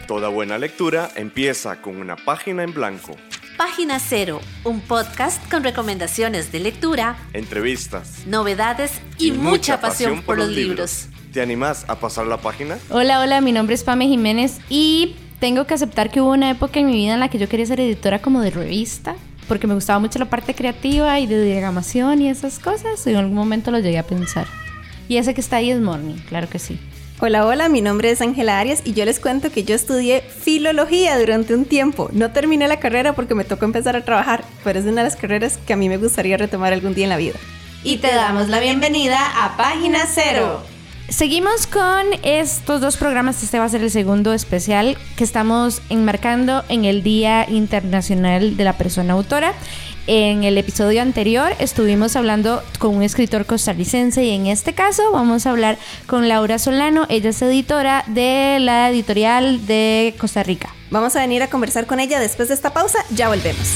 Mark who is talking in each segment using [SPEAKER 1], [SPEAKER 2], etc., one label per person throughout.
[SPEAKER 1] Toda buena lectura empieza con una página en blanco.
[SPEAKER 2] Página Cero, un podcast con recomendaciones de lectura,
[SPEAKER 1] entrevistas,
[SPEAKER 2] novedades y mucha pasión por los libros.
[SPEAKER 1] ¿Te animás a pasar la página?
[SPEAKER 3] Hola, mi nombre es Pame Jiménez y tengo que aceptar que hubo una época en mi vida en la que yo quería ser editora como de revista, porque me gustaba mucho la parte creativa y de diagramación y esas cosas, y en algún momento lo llegué a pensar. Y ese que está ahí es Morning, claro que sí.
[SPEAKER 4] Hola, mi nombre es Ángela Arias y yo les cuento que yo estudié filología durante un tiempo. No terminé la carrera porque me tocó empezar a trabajar, pero es una de las carreras que a mí me gustaría retomar algún día en la vida.
[SPEAKER 2] Y te damos la bienvenida a Página Cero.
[SPEAKER 3] Seguimos con estos dos programas. Este va a ser el segundo especial que estamos enmarcando en el Día Internacional de la Persona Autora. En el episodio anterior estuvimos hablando con un escritor costarricense y en este caso vamos a hablar con Laura Solano. Ella es editora de la editorial de Costa Rica.
[SPEAKER 4] Vamos a venir a conversar con ella después de esta pausa. Ya volvemos.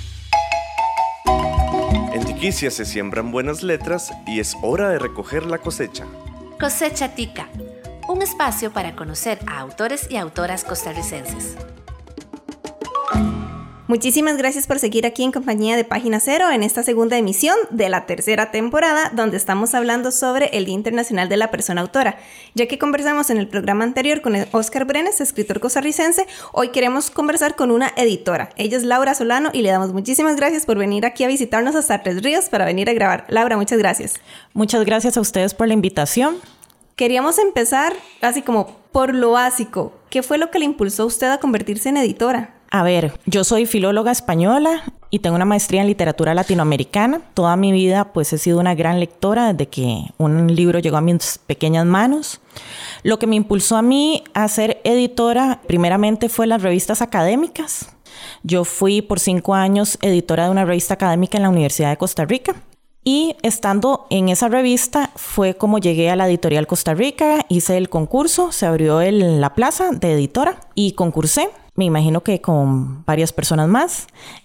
[SPEAKER 1] En Tiquicia se siembran buenas letras y es hora de recoger la cosecha.
[SPEAKER 2] Cosecha Tica, un espacio para conocer a autores y autoras costarricenses.
[SPEAKER 4] Muchísimas gracias por seguir aquí en compañía de Página Cero en esta segunda emisión de la tercera temporada, donde estamos hablando sobre el Día Internacional de la Persona Autora. Ya que conversamos en el programa anterior con Óscar Brenes, escritor costarricense, hoy queremos conversar con una editora. Ella es Laura Solano y le damos muchísimas gracias por venir aquí a visitarnos hasta Tres Ríos para venir a grabar. Laura, muchas gracias.
[SPEAKER 5] Muchas gracias a ustedes por la invitación.
[SPEAKER 4] Queríamos empezar así como por lo básico. ¿Qué fue lo que le impulsó a usted a convertirse en editora?
[SPEAKER 5] A ver, yo soy filóloga española y tengo una maestría en literatura latinoamericana. Toda mi vida pues he sido una gran lectora desde que un libro llegó a mis pequeñas manos. Lo que me impulsó a mí a ser editora primeramente fue las revistas académicas. Yo fui por 5 años editora de una revista académica en la Universidad de Costa Rica. Y estando en esa revista fue como llegué a la editorial Costa Rica, hice el concurso, se abrió la plaza de editora y concursé. Me imagino que con varias personas más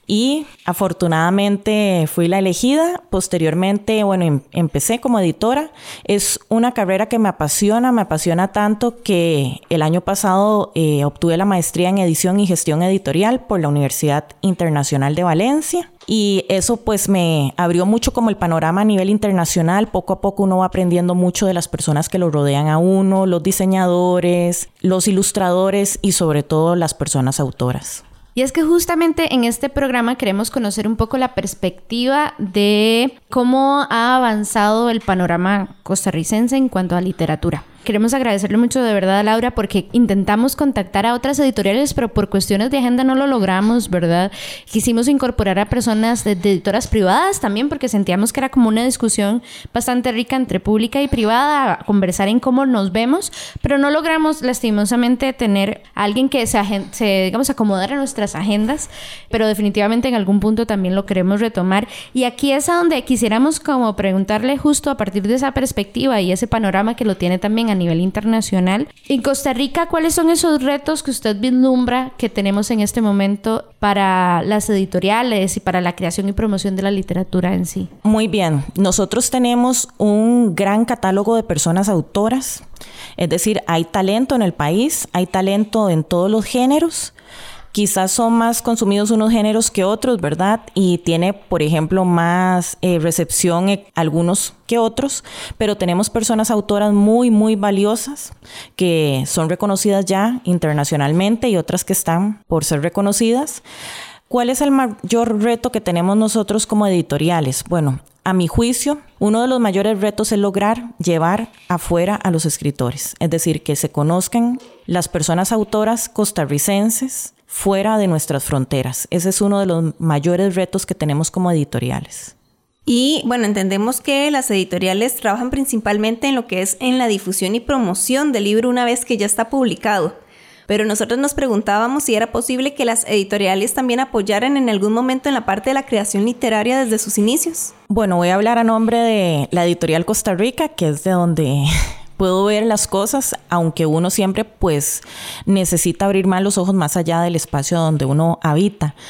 [SPEAKER 5] y afortunadamente fui la elegida. Posteriormente, empecé como editora. Es una carrera que me apasiona tanto que el año pasado obtuve la maestría en edición y gestión editorial por la Universidad Internacional de Valencia. Y eso pues me abrió mucho como el panorama a nivel internacional. Poco a poco uno va aprendiendo mucho de las personas que lo rodean a uno, los diseñadores, los ilustradores y sobre todo las personas autoras.
[SPEAKER 3] Y es que justamente en este programa queremos conocer un poco la perspectiva de cómo ha avanzado el panorama costarricense en cuanto a literatura. Queremos agradecerle mucho de verdad a Laura porque intentamos contactar a otras editoriales, pero por cuestiones de agenda no lo logramos, ¿verdad? Quisimos incorporar a personas de editoras privadas también porque sentíamos que era como una discusión bastante rica entre pública y privada, a conversar en cómo nos vemos, pero no logramos lastimosamente tener a alguien que se acomodara a nuestras agendas, pero definitivamente en algún punto también lo queremos retomar. Y aquí es a donde quisiéramos como preguntarle justo a partir de esa perspectiva y ese panorama que lo tiene también a nivel internacional. En Costa Rica, ¿cuáles son esos retos que usted vislumbra que tenemos en este momento para las editoriales y para la creación y promoción de la literatura en sí?
[SPEAKER 5] Muy bien. Nosotros tenemos un gran catálogo de personas autoras. Es decir, hay talento en el país, hay talento en todos los géneros. Quizás son más consumidos unos géneros que otros, ¿verdad? Y tiene, por ejemplo, más recepción algunos que otros, pero tenemos personas autoras muy, muy valiosas que son reconocidas ya internacionalmente y otras que están por ser reconocidas. ¿Cuál es el mayor reto que tenemos nosotros como editoriales? Bueno, a mi juicio, uno de los mayores retos es lograr llevar afuera a los escritores, es decir, que se conozcan las personas autoras costarricenses fuera de nuestras fronteras. Ese es uno de los mayores retos que tenemos como editoriales.
[SPEAKER 4] Y bueno, entendemos que las editoriales trabajan principalmente en lo que es en la difusión y promoción del libro una vez que ya está publicado. Pero nosotros nos preguntábamos si era posible que las editoriales también apoyaran en algún momento en la parte de la creación literaria desde sus inicios.
[SPEAKER 5] Bueno, voy a hablar a nombre de la editorial Costa Rica, que es de donde puedo ver las cosas, aunque uno siempre pues necesita abrir más los ojos más allá del espacio donde uno habita.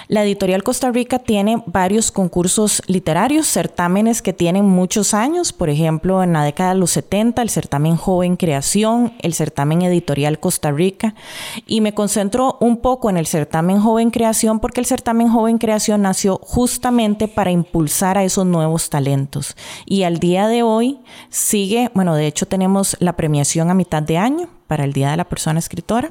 [SPEAKER 5] La Editorial Costa Rica tiene varios concursos literarios, certámenes que tienen muchos años. Por ejemplo, en la década de los 70, el certamen Joven Creación, el certamen Editorial Costa Rica. Y me concentro un poco en el certamen Joven Creación porque el certamen Joven Creación nació justamente para impulsar a esos nuevos talentos. Y al día de hoy sigue, de hecho tenemos la premiación a mitad de año para el Día de la Persona Escritora,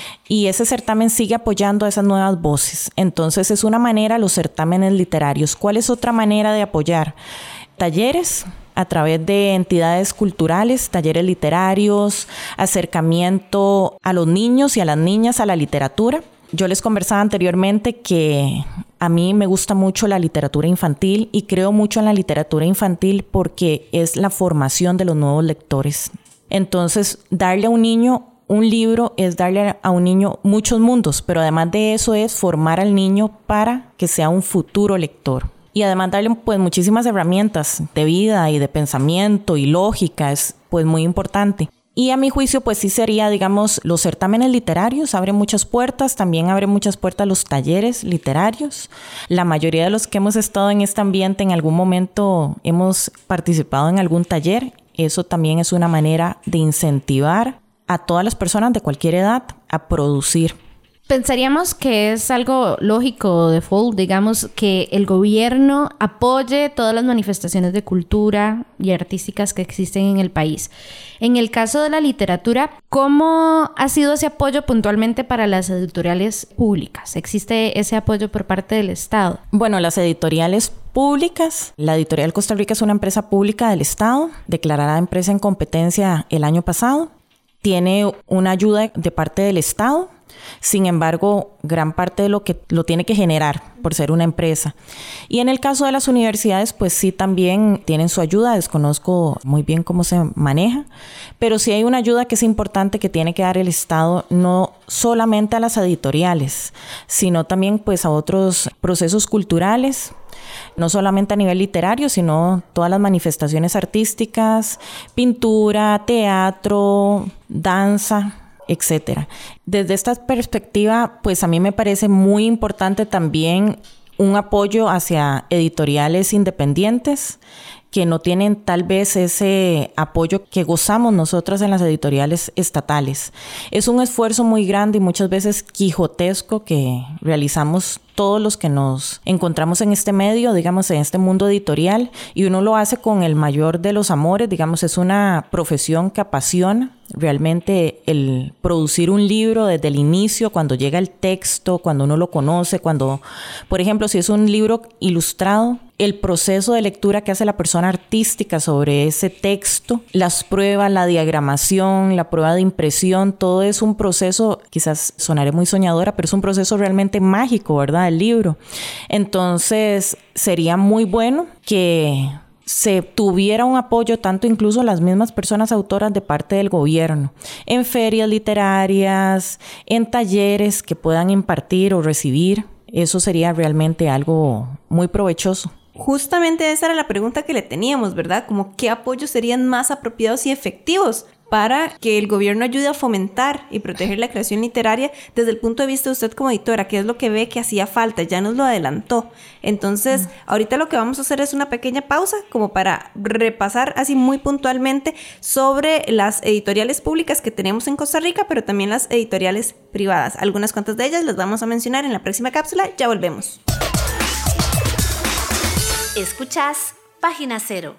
[SPEAKER 5] y ese certamen sigue apoyando a esas nuevas voces. Entonces es una manera, los certámenes literarios. ¿Cuál es otra manera de apoyar? Talleres a través de entidades culturales, talleres literarios, acercamiento a los niños y a las niñas a la literatura. Yo les conversaba anteriormente que a mí me gusta mucho la literatura infantil y creo mucho en la literatura infantil porque es la formación de los nuevos lectores. Entonces, darle a un niño un libro es darle a un niño muchos mundos, pero además de eso es formar al niño para que sea un futuro lector. Y además darle pues muchísimas herramientas de vida y de pensamiento y lógica es pues muy importante. Y a mi juicio pues sí sería, digamos, los certámenes literarios abren muchas puertas, también abren muchas puertas los talleres literarios. La mayoría de los que hemos estado en este ambiente en algún momento hemos participado en algún taller. Eso también es una manera de incentivar a todas las personas de cualquier edad a producir.
[SPEAKER 3] Pensaríamos que es algo lógico, default, digamos, que el gobierno apoye todas las manifestaciones de cultura y artísticas que existen en el país. En el caso de la literatura, ¿cómo ha sido ese apoyo puntualmente para las editoriales públicas? ¿Existe ese apoyo por parte del Estado?
[SPEAKER 5] Bueno, las editoriales públicas, la Editorial Costa Rica es una empresa pública del Estado, declarada empresa en competencia el año pasado. Tiene una ayuda de parte del Estado. Sin embargo, gran parte de lo tiene que generar por ser una empresa. Y en el caso de las universidades, pues sí también tienen su ayuda. Desconozco muy bien cómo se maneja, pero sí hay una ayuda que es importante que tiene que dar el Estado, no solamente a las editoriales, sino también pues a otros procesos culturales, no solamente a nivel literario, sino todas las manifestaciones artísticas, pintura, teatro, danza, etcétera. Desde esta perspectiva, pues a mí me parece muy importante también un apoyo hacia editoriales independientes que no tienen tal vez ese apoyo que gozamos nosotras en las editoriales estatales. Es un esfuerzo muy grande y muchas veces quijotesco que realizamos todos los que nos encontramos en este medio, digamos, en este mundo editorial, y uno lo hace con el mayor de los amores, digamos, es una profesión que apasiona. Realmente el producir un libro desde el inicio, cuando llega el texto, cuando uno lo conoce, cuando, por ejemplo, si es un libro ilustrado, el proceso de lectura que hace la persona artística sobre ese texto, las pruebas, la diagramación, la prueba de impresión, todo es un proceso, quizás sonaré muy soñadora, pero es un proceso realmente mágico, ¿verdad? El libro. Entonces, sería muy bueno que se tuviera un apoyo, tanto incluso las mismas personas autoras de parte del gobierno, en ferias literarias, en talleres que puedan impartir o recibir. Eso sería realmente algo muy provechoso.
[SPEAKER 4] Justamente esa era la pregunta que le teníamos, ¿verdad? Como qué apoyos serían más apropiados y efectivos para que el gobierno ayude a fomentar y proteger la creación literaria desde el punto de vista de usted como editora, qué es lo que ve que hacía falta, ya nos lo adelantó. Entonces, ahorita lo que vamos a hacer es una pequeña pausa como para repasar así muy puntualmente sobre las editoriales públicas que tenemos en Costa Rica, pero también las editoriales privadas. Algunas cuantas de ellas las vamos a mencionar en la próxima cápsula. Ya volvemos.
[SPEAKER 2] Escuchás Página Cero.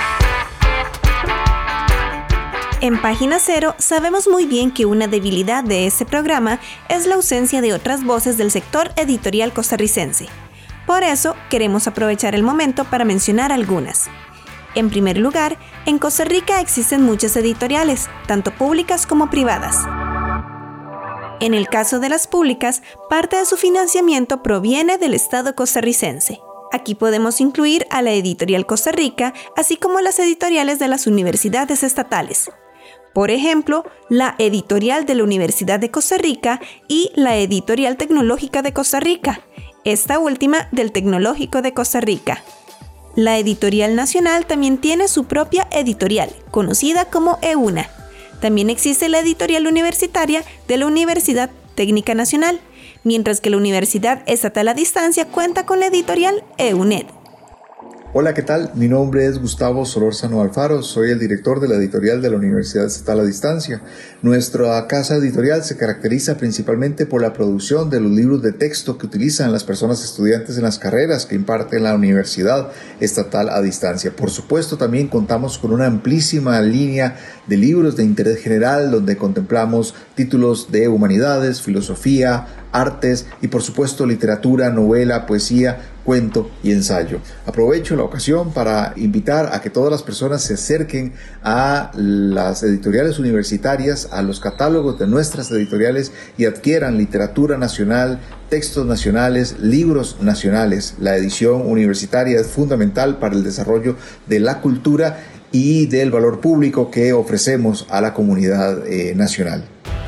[SPEAKER 4] En Página Cero sabemos muy bien que una debilidad de este programa es la ausencia de otras voces del sector editorial costarricense. Por eso queremos aprovechar el momento para mencionar algunas. En primer lugar, en Costa Rica existen muchas editoriales, tanto públicas como privadas. En el caso de las públicas, parte de su financiamiento proviene del Estado costarricense. Aquí podemos incluir a la Editorial Costa Rica, así como las editoriales de las universidades estatales. Por ejemplo, la Editorial de la Universidad de Costa Rica y la Editorial Tecnológica de Costa Rica, esta última del Tecnológico de Costa Rica. La Editorial Nacional también tiene su propia editorial, conocida como EUNA. También existe la Editorial Universitaria de la Universidad Técnica Nacional, mientras que la Universidad Estatal a Distancia cuenta con la editorial EUNED.
[SPEAKER 6] Hola, ¿qué tal? Mi nombre es Gustavo Solórzano Alfaro, soy el director de la editorial de la Universidad Estatal a Distancia. Nuestra casa editorial se caracteriza principalmente por la producción de los libros de texto que utilizan las personas estudiantes en las carreras que imparte la Universidad Estatal a Distancia. Por supuesto, también contamos con una amplísima línea de libros de interés general donde contemplamos títulos de humanidades, filosofía, artes y por supuesto literatura, novela, poesía, cuento y ensayo. Aprovecho la ocasión para invitar a que todas las personas se acerquen a las editoriales universitarias, a los catálogos de nuestras editoriales y adquieran literatura nacional, textos nacionales, libros nacionales. La edición universitaria es fundamental para el desarrollo de la cultura y del valor público que ofrecemos a la comunidad nacional.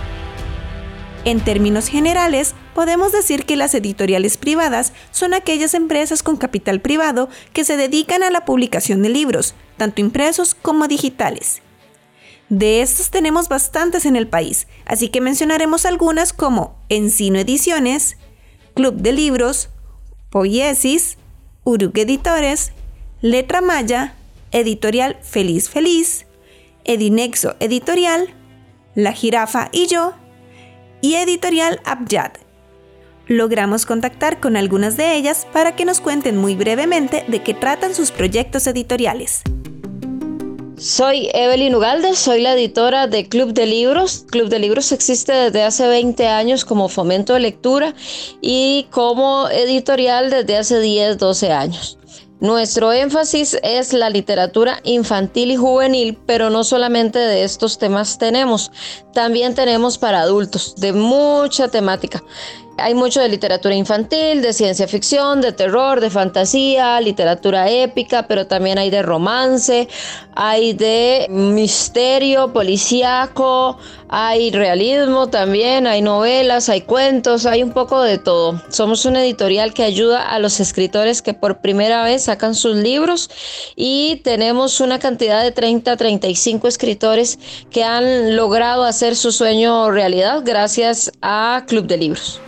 [SPEAKER 4] En términos generales, podemos decir que las editoriales privadas son aquellas empresas con capital privado que se dedican a la publicación de libros, tanto impresos como digitales. De estas tenemos bastantes en el país, así que mencionaremos algunas como Encino Ediciones, Club de Libros, Poiesis, Uruk Editores, Letra Maya, Editorial Feliz Feliz, Edinexo Editorial, La Jirafa y Yo, y Editorial Abyad. Logramos contactar con algunas de ellas para que nos cuenten muy brevemente de qué tratan sus proyectos editoriales.
[SPEAKER 7] Soy Evelyn Ugalde, soy la editora de Club de Libros. Club de Libros existe desde hace 20 años como fomento de lectura y como editorial desde hace 10, 12 años. Nuestro énfasis es la literatura infantil y juvenil, pero no solamente de estos temas tenemos, también tenemos para adultos, de mucha temática. Hay mucho de literatura infantil, de ciencia ficción, de terror, de fantasía, literatura épica, pero también hay de romance, hay de misterio, policíaco, hay realismo también, hay novelas, hay cuentos, hay un poco de todo. Somos una editorial que ayuda a los escritores que por primera vez sacan sus libros y tenemos una cantidad de 30 a 35 escritores que han logrado hacer su sueño realidad gracias a Club de Libros.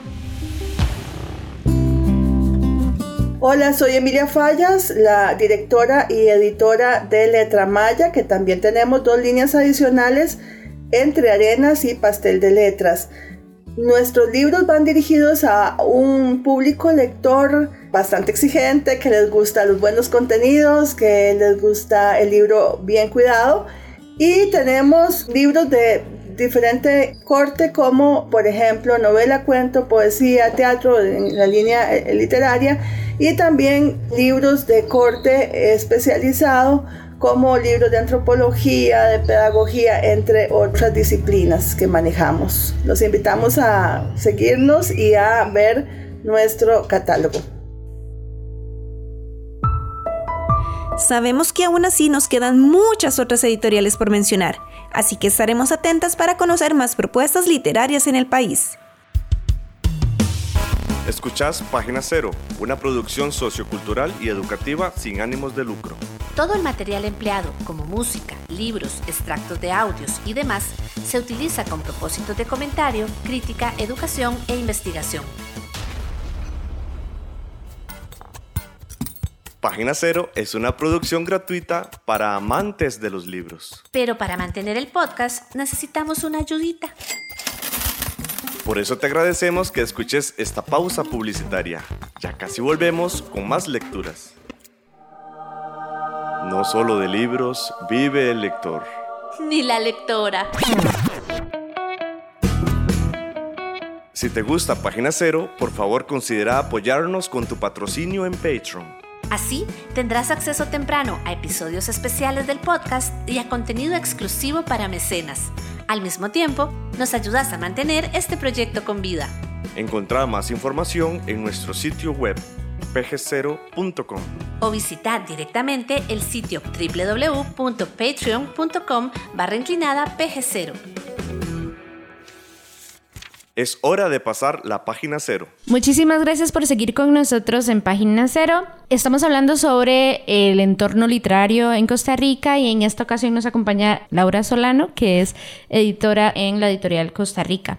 [SPEAKER 8] Hola, soy Emilia Fallas, la directora y editora de Letra Maya, que también tenemos 2 líneas adicionales, Entre Arenas y Pastel de Letras. Nuestros libros van dirigidos a un público lector bastante exigente, que les gusta los buenos contenidos, que les gusta el libro bien cuidado, y tenemos libros de diferente corte como por ejemplo novela, cuento, poesía, teatro en la línea literaria y también libros de corte especializado como libros de antropología, de pedagogía, entre otras disciplinas que manejamos. Los invitamos a seguirnos y a ver nuestro catálogo.
[SPEAKER 4] Sabemos que aún así nos quedan muchas otras editoriales por mencionar, así que estaremos atentas para conocer más propuestas literarias en el país.
[SPEAKER 1] Escuchás Página Cero, una producción sociocultural y educativa sin ánimos de lucro.
[SPEAKER 2] Todo el material empleado, como música, libros, extractos de audios y demás, se utiliza con propósitos de comentario, crítica, educación e investigación.
[SPEAKER 1] Página Cero es una producción gratuita para amantes de los libros.
[SPEAKER 2] Pero para mantener el podcast necesitamos una ayudita.
[SPEAKER 1] Por eso te agradecemos que escuches esta pausa publicitaria. Ya casi volvemos con más lecturas. No solo de libros vive el lector.
[SPEAKER 2] Ni la lectora.
[SPEAKER 1] Si te gusta Página Cero, por favor considera apoyarnos con tu patrocinio en Patreon.
[SPEAKER 2] Así tendrás acceso temprano a episodios especiales del podcast y a contenido exclusivo para mecenas. Al mismo tiempo, nos ayudas a mantener este proyecto con vida.
[SPEAKER 1] Encontrá más información en nuestro sitio web pg0.com
[SPEAKER 2] o visitar directamente el sitio www.patreon.com/pg0.
[SPEAKER 1] Es hora de pasar la página cero.
[SPEAKER 3] Muchísimas gracias por seguir con nosotros en Página Cero. Estamos hablando sobre el entorno literario en Costa Rica y en esta ocasión nos acompaña Laura Solano, que es editora en la editorial Costa Rica.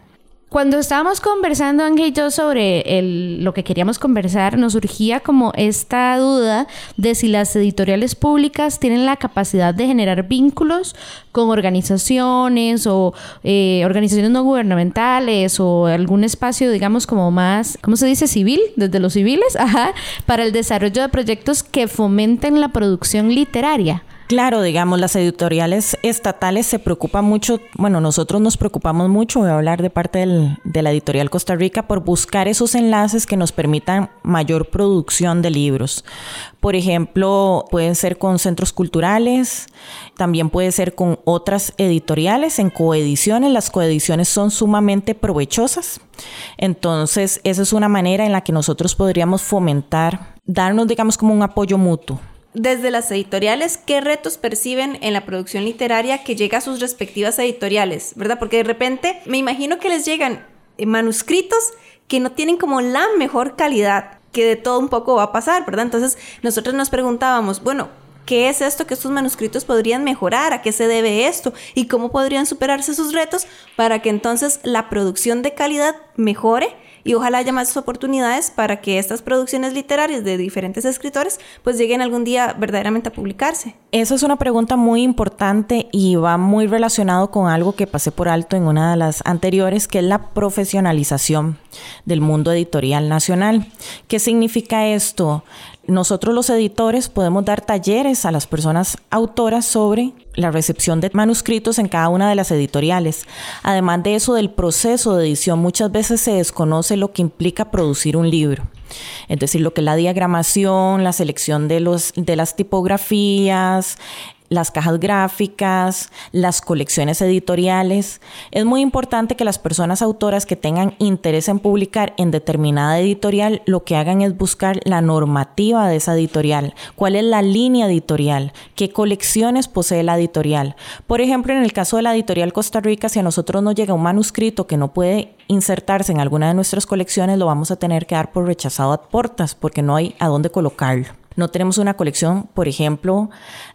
[SPEAKER 3] Cuando estábamos conversando, Ángel y yo, sobre lo que queríamos conversar, nos surgía como esta duda de si las editoriales públicas tienen la capacidad de generar vínculos con organizaciones o organizaciones no gubernamentales o algún espacio, digamos, como más, ¿cómo se dice? Civil, desde los civiles, para el desarrollo de proyectos que fomenten la producción literaria.
[SPEAKER 5] Claro, digamos, las editoriales estatales se preocupan mucho, bueno, nosotros nos preocupamos mucho, voy a hablar de parte de la editorial Costa Rica, por buscar esos enlaces que nos permitan mayor producción de libros. Por ejemplo, pueden ser con centros culturales, también puede ser con otras editoriales en coediciones. Las coediciones son sumamente provechosas. Entonces, esa es una manera en la que nosotros podríamos fomentar, darnos, digamos, como un apoyo mutuo.
[SPEAKER 4] Desde las editoriales, ¿qué retos perciben en la producción literaria que llega a sus respectivas editoriales? ¿Verdad? Porque de repente me imagino que les llegan manuscritos que no tienen como la mejor calidad, que de todo un poco va a pasar, ¿verdad? Entonces nosotros nos preguntábamos, bueno, ¿qué es esto que estos manuscritos podrían mejorar? ¿A qué se debe esto? ¿Y cómo podrían superarse sus retos para que entonces la producción de calidad mejore? Y ojalá haya más oportunidades para que estas producciones literarias de diferentes escritores pues lleguen algún día verdaderamente a publicarse.
[SPEAKER 5] Esa es una pregunta muy importante y va muy relacionado con algo que pasé por alto en una de las anteriores, que es la profesionalización del mundo editorial nacional. ¿Qué significa esto? Nosotros los editores podemos dar talleres a las personas autoras sobre la recepción de manuscritos en cada una de las editoriales. Además de eso, del proceso de edición, muchas veces se desconoce lo que implica producir un libro. Es decir, lo que es la diagramación, la selección de las tipografías, las cajas gráficas, las colecciones editoriales. Es muy importante que las personas autoras que tengan interés en publicar en determinada editorial, lo que hagan es buscar la normativa de esa editorial. ¿Cuál es la línea editorial? ¿Qué colecciones posee la editorial? Por ejemplo, en el caso de la editorial Costa Rica, si a nosotros nos llega un manuscrito que no puede insertarse en alguna de nuestras colecciones, lo vamos a tener que dar por rechazado ad portas, porque no hay a dónde colocarlo. No tenemos una colección, por ejemplo,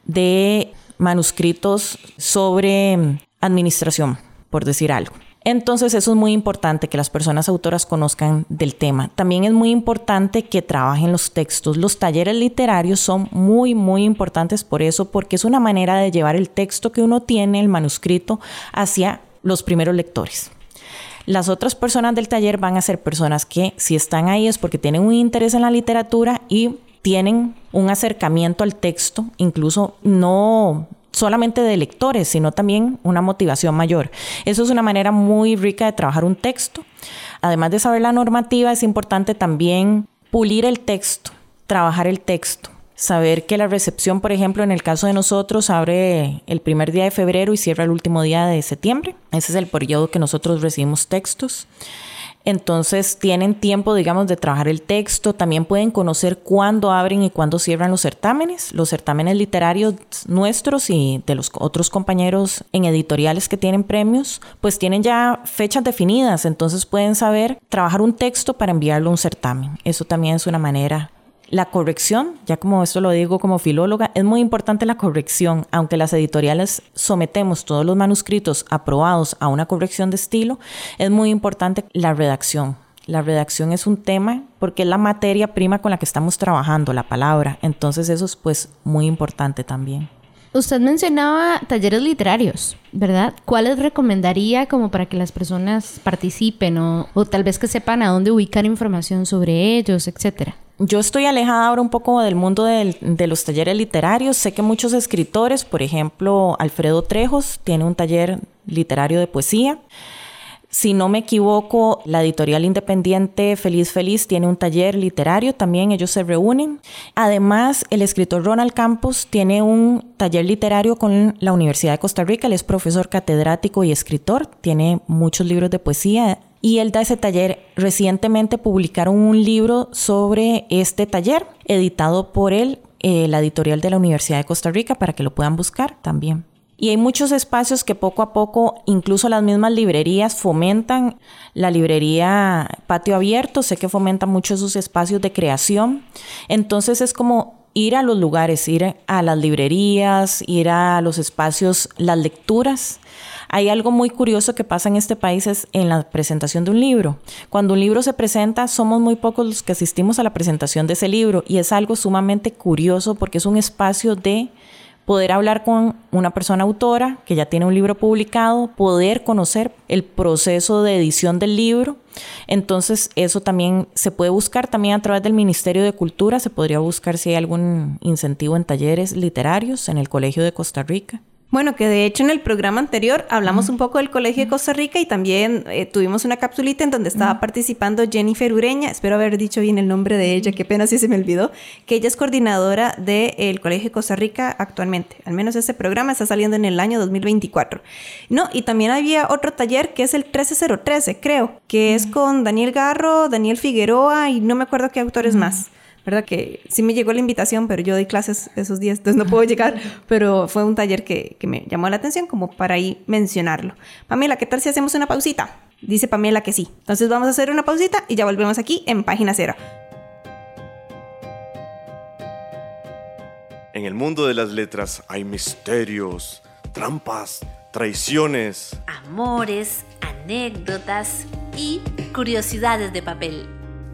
[SPEAKER 5] de manuscritos sobre administración, por decir algo. Entonces, eso es muy importante, que las personas autoras conozcan del tema. También es muy importante que trabajen los textos. Los talleres literarios son muy, muy importantes por eso, porque es una manera de llevar el texto que uno tiene, el manuscrito, hacia los primeros lectores. Las otras personas del taller van a ser personas que, si están ahí, es porque tienen un interés en la literatura y tienen un acercamiento al texto, incluso no solamente de lectores, sino también una motivación mayor. Eso es una manera muy rica de trabajar un texto. Además de saber la normativa, es importante también pulir el texto, trabajar el texto. Saber que la recepción, por ejemplo, en el caso de nosotros, abre el primer día de febrero y cierra el último día de septiembre. Ese es el periodo que nosotros recibimos textos. Entonces tienen tiempo, digamos, de trabajar el texto. También pueden conocer cuándo abren y cuándo cierran los certámenes literarios nuestros y de los otros compañeros en editoriales que tienen premios, pues tienen ya fechas definidas. Entonces pueden saber trabajar un texto para enviarlo a un certamen. Eso también es una manera. La corrección, ya como esto lo digo como filóloga, es muy importante la corrección. Aunque las editoriales sometemos todos los manuscritos aprobados a una corrección de estilo, es muy importante la redacción. La redacción es un tema porque es la materia prima con la que estamos trabajando, la palabra. Entonces eso es pues muy importante también.
[SPEAKER 3] Usted mencionaba talleres literarios, ¿verdad? ¿Cuáles recomendaría como para que las personas participen o tal vez que sepan a dónde ubicar información sobre ellos, etcétera?
[SPEAKER 5] Yo estoy alejada ahora un poco del mundo de los talleres literarios. Sé que muchos escritores, por ejemplo, Alfredo Trejos, tiene un taller literario de poesía. Si no me equivoco, la editorial independiente Feliz Feliz tiene un taller literario también, ellos se reúnen. Además, el escritor Ronald Campos tiene un taller literario con la Universidad de Costa Rica. Él es profesor catedrático y escritor, tiene muchos libros de poesía. Y él da ese taller. Recientemente publicaron un libro sobre este taller, editado por él, la editorial de la Universidad de Costa Rica, para que lo puedan buscar también. Y hay muchos espacios que poco a poco, incluso las mismas librerías fomentan. La librería Patio Abierto, sé que fomenta mucho esos espacios de creación. Entonces es como ir a los lugares, ir a las librerías, ir a los espacios, las lecturas. Hay algo muy curioso que pasa en este país es en la presentación de un libro. Cuando un libro se presenta, somos muy pocos los que asistimos a la presentación de ese libro y es algo sumamente curioso porque es un espacio de poder hablar con una persona autora que ya tiene un libro publicado, poder conocer el proceso de edición del libro. Entonces eso también se puede buscar también a través del Ministerio de Cultura. Se podría buscar si hay algún incentivo en talleres literarios en el Colegio de Costa Rica.
[SPEAKER 4] Bueno, que de hecho en el programa anterior hablamos un poco del Colegio de Costa Rica y también tuvimos una capsulita en donde estaba participando Jennifer Ureña, espero haber dicho bien el nombre de ella, qué pena si se me olvidó, que ella es coordinadora del Colegio de Costa Rica actualmente. Al menos ese programa está saliendo en el año 2024. No, y también había otro taller que es el 13013, creo, que es con Daniel Garro, Daniel Figueroa y no me acuerdo qué autores más. ¿Verdad? Que sí me llegó la invitación, pero yo doy clases esos días, entonces no puedo llegar, pero fue un taller que me llamó la atención como para ahí mencionarlo. Pamela, ¿qué tal si hacemos una pausita? Dice Pamela que sí. Entonces vamos a hacer una pausita y ya volvemos aquí en Página Cero.
[SPEAKER 1] En el mundo de las letras hay misterios, trampas, traiciones,
[SPEAKER 2] amores, anécdotas y curiosidades de papel.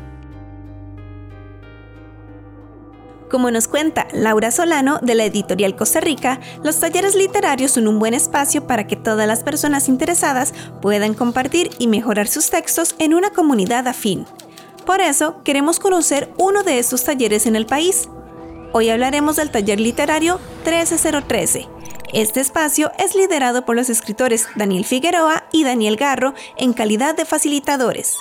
[SPEAKER 4] Como nos cuenta Laura Solano de la editorial Costa Rica, los talleres literarios son un buen espacio para que todas las personas interesadas puedan compartir y mejorar sus textos en una comunidad afín. Por eso, queremos conocer uno de estos talleres en el país. Hoy hablaremos del taller literario 13013. Este espacio es liderado por los escritores Daniel Figueroa y Daniel Garro en calidad de facilitadores.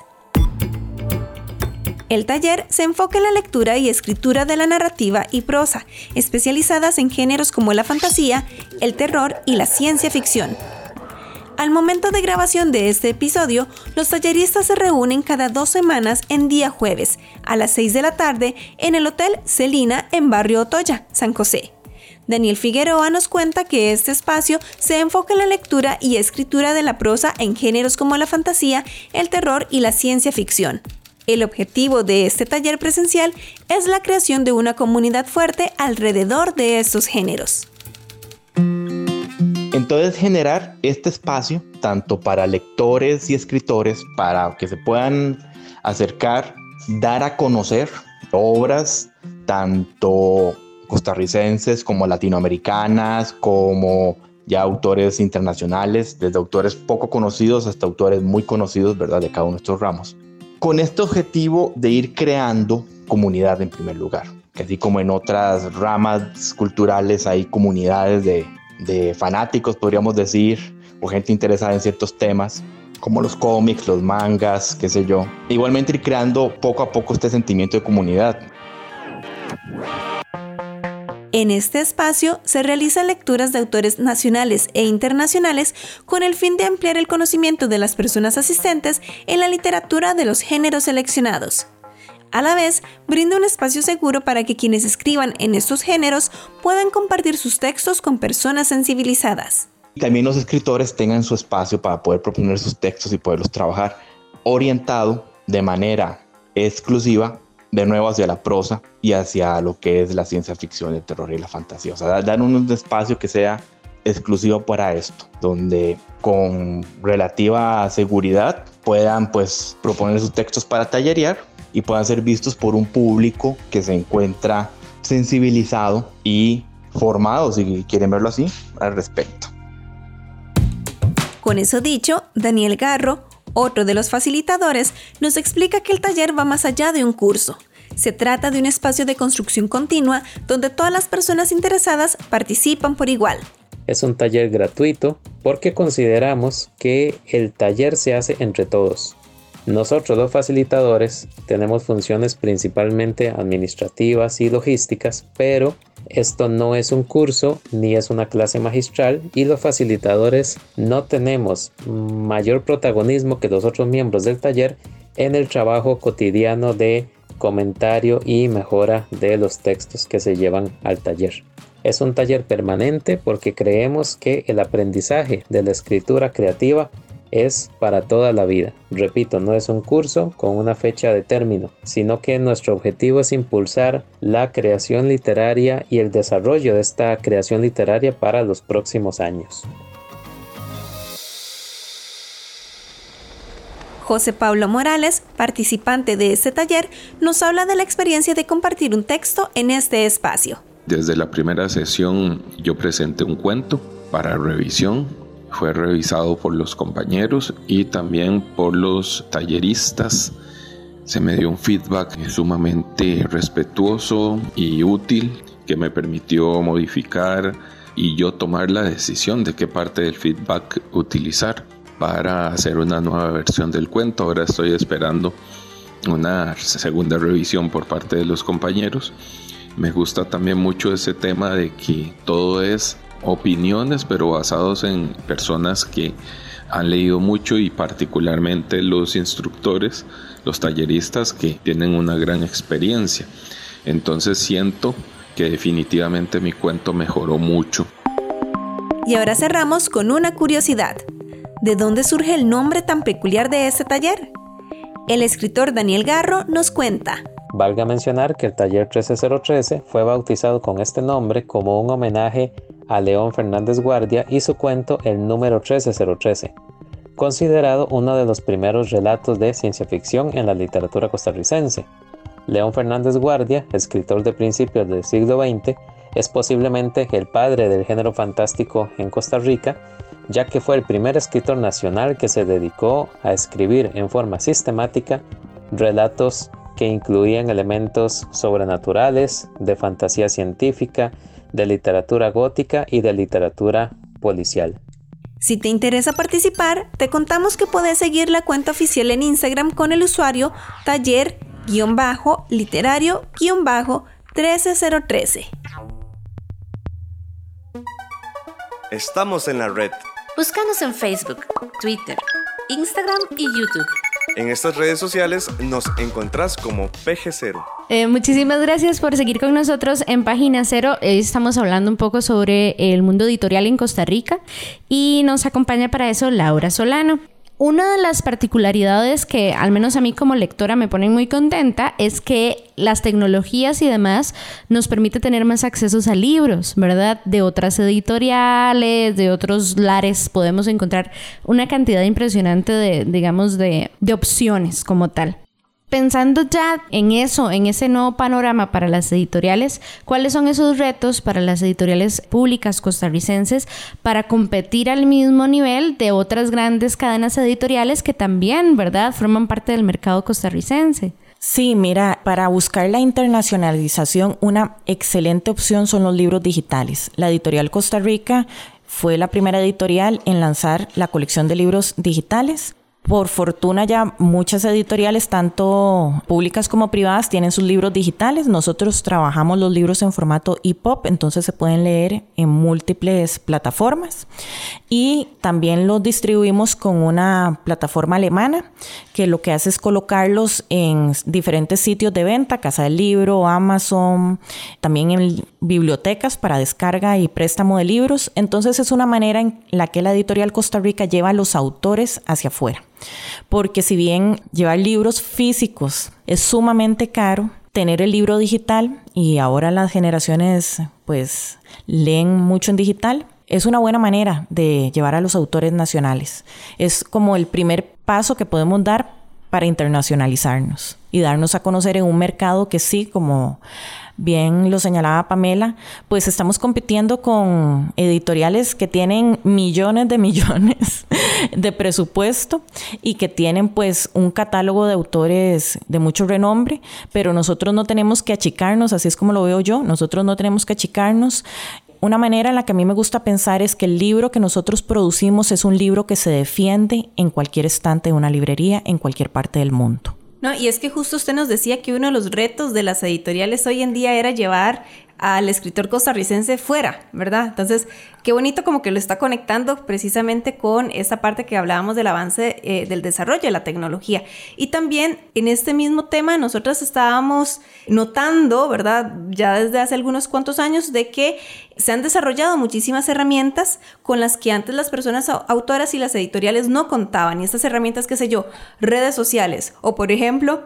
[SPEAKER 4] El taller se enfoca en la lectura y escritura de la narrativa y prosa, especializadas en géneros como la fantasía, el terror y la ciencia ficción. Al momento de grabación de este episodio, los talleristas se reúnen cada 2 semanas en día jueves, a las 6 de la tarde, en el Hotel Celina en Barrio Otoya, San José. Daniel Figueroa nos cuenta que este espacio se enfoca en la lectura y escritura de la prosa en géneros como la fantasía, el terror y la ciencia ficción. El objetivo de este taller presencial es la creación de una comunidad fuerte alrededor de estos géneros.
[SPEAKER 9] Entonces, generar este espacio tanto para lectores y escritores para que se puedan acercar, dar a conocer obras tanto costarricenses como latinoamericanas, como ya autores internacionales, desde autores poco conocidos hasta autores muy conocidos, ¿verdad?, de cada uno de estos ramos. Con este objetivo de ir creando comunidad en primer lugar, que así como en otras ramas culturales hay comunidades de fanáticos, podríamos decir, o gente interesada en ciertos temas, como los cómics, los mangas, qué sé yo. Igualmente ir creando poco a poco este sentimiento de comunidad.
[SPEAKER 4] En este espacio se realizan lecturas de autores nacionales e internacionales con el fin de ampliar el conocimiento de las personas asistentes en la literatura de los géneros seleccionados. A la vez, brinda un espacio seguro para que quienes escriban en estos géneros puedan compartir sus textos con personas sensibilizadas.
[SPEAKER 9] También los escritores tengan su espacio para poder proponer sus textos y poderlos trabajar orientado de manera exclusiva de nuevo hacia la prosa y hacia lo que es la ciencia ficción, el terror y la fantasía. O sea, dar un espacio que sea exclusivo para esto, donde con relativa seguridad puedan pues proponer sus textos para tallerear y puedan ser vistos por un público que se encuentra sensibilizado y formado, si quieren verlo así, al respecto.
[SPEAKER 4] Con eso dicho, Daniel Garro, otro de los facilitadores, nos explica que el taller va más allá de un curso. Se trata de un espacio de construcción continua donde todas las personas interesadas participan por igual.
[SPEAKER 10] Es un taller gratuito porque consideramos que el taller se hace entre todos. Nosotros los facilitadores tenemos funciones principalmente administrativas y logísticas, pero esto no es un curso ni es una clase magistral y los facilitadores no tenemos mayor protagonismo que los otros miembros del taller en el trabajo cotidiano de comentario y mejora de los textos que se llevan al taller. Es un taller permanente porque creemos que el aprendizaje de la escritura creativa es para toda la vida. Repito, no es un curso con una fecha de término, sino que nuestro objetivo es impulsar la creación literaria y el desarrollo de esta creación literaria para los próximos años.
[SPEAKER 4] José Pablo Morales, participante de este taller, nos habla de la experiencia de compartir un texto en este espacio.
[SPEAKER 11] Desde la primera sesión yo presenté un cuento para revisión. Fue revisado por los compañeros y también por los talleristas. Se me dio un feedback sumamente respetuoso y útil que me permitió modificar y yo tomar la decisión de qué parte del feedback utilizar para hacer una nueva versión del cuento. Ahora estoy esperando una segunda revisión por parte de los compañeros. Me gusta también mucho ese tema de que todo es opiniones, pero basados en personas que han leído mucho y particularmente los instructores, los talleristas que tienen una gran experiencia. Entonces siento que definitivamente mi cuento mejoró mucho.
[SPEAKER 4] Y ahora cerramos con una curiosidad. ¿De dónde surge el nombre tan peculiar de este taller? El escritor Daniel Garro nos cuenta.
[SPEAKER 10] Valga mencionar que el taller 13013 fue bautizado con este nombre como un homenaje a León Fernández Guardia y su cuento El número 13013, considerado uno de los primeros relatos de ciencia ficción en la literatura costarricense. León Fernández Guardia, escritor de principios del siglo XX, es posiblemente el padre del género fantástico en Costa Rica, ya que fue el primer escritor nacional que se dedicó a escribir en forma sistemática relatos que incluían elementos sobrenaturales, de fantasía científica, de literatura gótica y de literatura policial.
[SPEAKER 4] Si te interesa participar, te contamos que puedes seguir la cuenta oficial en Instagram con el usuario taller-literario-13013.
[SPEAKER 1] Estamos en la red.
[SPEAKER 2] Búscanos en Facebook, Twitter, Instagram y YouTube.
[SPEAKER 1] En estas redes sociales nos encontrás como PG0.
[SPEAKER 3] Muchísimas gracias por seguir con nosotros en Página Cero. Estamos hablando un poco sobre el mundo editorial en Costa Rica y nos acompaña para eso Laura Solano. Una de las particularidades que al menos a mí como lectora me ponen muy contenta es que las tecnologías y demás nos permite tener más accesos a libros, ¿verdad? De otras editoriales, de otros lares podemos encontrar una cantidad impresionante de opciones como tal. Pensando ya en eso, en ese nuevo panorama para las editoriales, ¿cuáles son esos retos para las editoriales públicas costarricenses para competir al mismo nivel de otras grandes cadenas editoriales que también, ¿verdad?, forman parte del mercado costarricense?
[SPEAKER 5] Sí, mira, para buscar la internacionalización, una excelente opción son los libros digitales. La editorial Costa Rica fue la primera editorial en lanzar la colección de libros digitales. Por fortuna ya muchas editoriales, tanto públicas como privadas, tienen sus libros digitales. Nosotros trabajamos los libros en formato EPUB, entonces se pueden leer en múltiples plataformas. Y también los distribuimos con una plataforma alemana que lo que hace es colocarlos en diferentes sitios de venta, Casa del Libro, Amazon, también en bibliotecas para descarga y préstamo de libros. Entonces es una manera en la que la editorial Costa Rica lleva a los autores hacia afuera. Porque si bien llevar libros físicos es sumamente caro, tener el libro digital, y ahora las generaciones pues leen mucho en digital, es una buena manera de llevar a los autores nacionales. Es como el primer paso que podemos dar para internacionalizarnos y darnos a conocer en un mercado que sí, como bien lo señalaba Pamela, pues estamos compitiendo con editoriales que tienen millones de presupuesto y que tienen pues un catálogo de autores de mucho renombre, pero nosotros no tenemos que achicarnos, así es como lo veo yo, nosotros no tenemos que achicarnos. Una manera en la que a mí me gusta pensar es que el libro que nosotros producimos es un libro que se defiende en cualquier estante de una librería en cualquier parte del mundo.
[SPEAKER 4] No, y es que justo usted nos decía que uno de los retos de las editoriales hoy en día era llevar al escritor costarricense fuera, ¿verdad? Entonces, qué bonito como que lo está conectando precisamente con esta parte que hablábamos del avance del desarrollo de la tecnología. Y también en este mismo tema nosotros estábamos notando, ¿verdad? Ya desde hace algunos cuantos años de que se han desarrollado muchísimas herramientas con las que antes las personas autoras y las editoriales no contaban. Y estas herramientas, qué sé yo, redes sociales o, por ejemplo,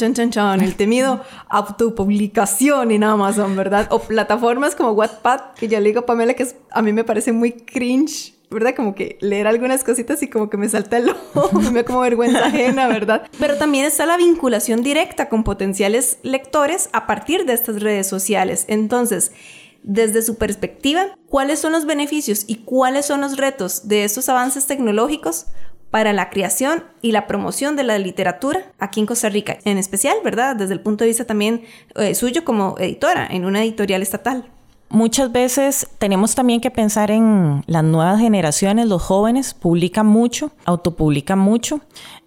[SPEAKER 4] el temido autopublicación en Amazon, ¿verdad? O plataformas como Wattpad, que ya le digo a Pamela que a mí me parece muy cringe, ¿verdad? Como que leer algunas cositas y como que me salta el ojo, me da como vergüenza ajena, ¿verdad? Pero también está la vinculación directa con potenciales lectores a partir de estas redes sociales. Entonces, desde su perspectiva, ¿cuáles son los beneficios y cuáles son los retos de estos avances tecnológicos para la creación y la promoción de la literatura aquí en Costa Rica? En especial, ¿verdad? Desde el punto de vista también suyo como editora en una editorial estatal.
[SPEAKER 5] Muchas veces tenemos también que pensar en las nuevas generaciones. Los jóvenes publican mucho, autopublican mucho.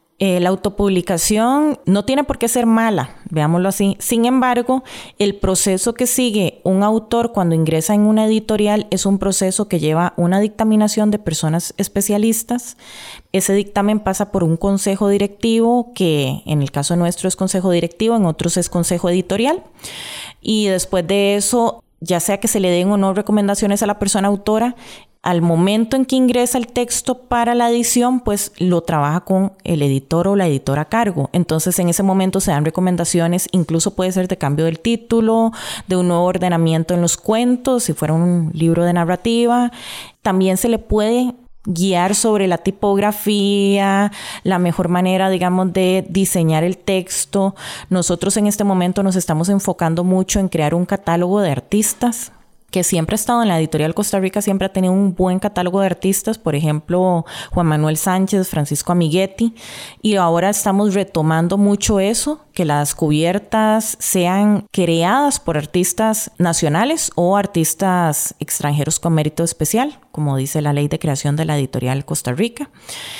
[SPEAKER 5] La autopublicación no tiene por qué ser mala, veámoslo así. Sin embargo, el proceso que sigue un autor cuando ingresa en una editorial es un proceso que lleva una dictaminación de personas especialistas. Ese dictamen pasa por un consejo directivo, que en el caso nuestro es consejo directivo, en otros es consejo editorial. Y después de eso, ya sea que se le den o no recomendaciones a la persona autora, al momento en que ingresa el texto para la edición, pues lo trabaja con el editor o la editora a cargo. Entonces, en ese momento se dan recomendaciones, incluso puede ser de cambio del título, de un nuevo ordenamiento en los cuentos, si fuera un libro de narrativa. También se le puede guiar sobre la tipografía, la mejor manera, digamos, de diseñar el texto. Nosotros en este momento nos estamos enfocando mucho en crear un catálogo de artistas, que siempre ha estado en la editorial Costa Rica, siempre ha tenido un buen catálogo de artistas, por ejemplo, Juan Manuel Sánchez, Francisco Amiguetti, y ahora estamos retomando mucho eso, que las cubiertas sean creadas por artistas nacionales o artistas extranjeros con mérito especial, como dice la ley de creación de la editorial Costa Rica.